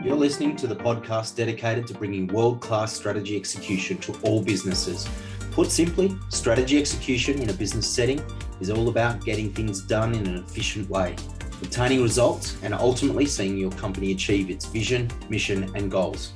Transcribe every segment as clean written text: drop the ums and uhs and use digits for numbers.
You're listening to the podcast dedicated to bringing world-class strategy execution to all businesses. Put simply, strategy execution in a business setting is all about getting things done in an efficient way, obtaining results, and ultimately seeing your company achieve its vision, mission, and goals.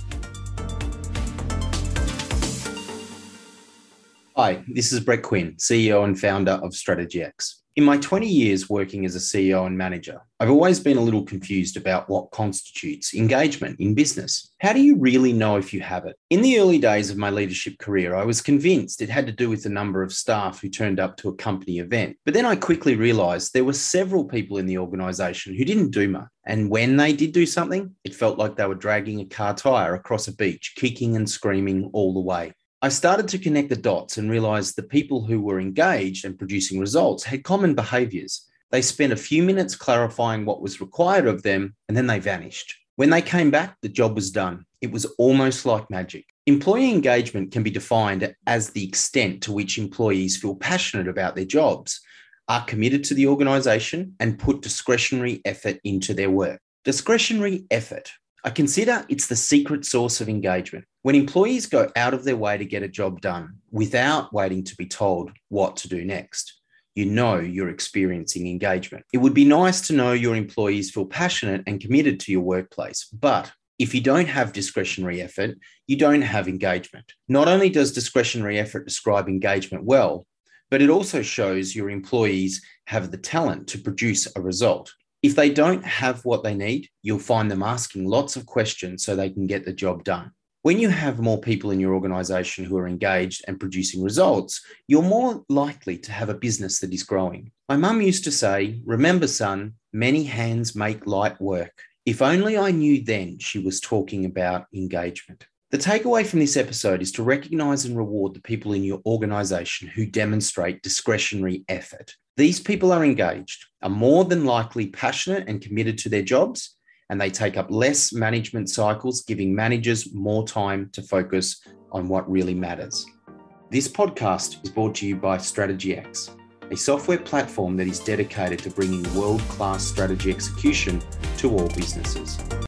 Hi, this is Brett Quinn, CEO and founder of Strategy X. In my 20 years working as a CEO and manager, I've always been a little confused about what constitutes engagement in business. How do you really know if you have it? In the early days of my leadership career, I was convinced it had to do with the number of staff who turned up to a company event. But then I quickly realized there were several people in the organization who didn't do much. And when they did do something, it felt like they were dragging a car tire across a beach, kicking and screaming all the way. I started to connect the dots and realized the people who were engaged and producing results had common behaviors. They spent a few minutes clarifying what was required of them, and then they vanished. When they came back, the job was done. It was almost like magic. Employee engagement can be defined as the extent to which employees feel passionate about their jobs, are committed to the organization, and put discretionary effort into their work. Discretionary effort. I consider it's the secret sauce of engagement. When employees go out of their way to get a job done without waiting to be told what to do next, you know you're experiencing engagement. It would be nice to know your employees feel passionate and committed to your workplace, but if you don't have discretionary effort, you don't have engagement. Not only does discretionary effort describe engagement well, but it also shows your employees have the talent to produce a result. If they don't have what they need, you'll find them asking lots of questions so they can get the job done. When you have more people in your organization who are engaged and producing results, you're more likely to have a business that is growing. My mum used to say, "Remember, son, many hands make light work." If only I knew then she was talking about engagement. The takeaway from this episode is to recognize and reward the people in your organization who demonstrate discretionary effort. These people are engaged, are more than likely passionate and committed to their jobs, and they take up less management cycles, giving managers more time to focus on what really matters. This podcast is brought to you by Strategy X, a software platform that is dedicated to bringing world-class strategy execution to all businesses.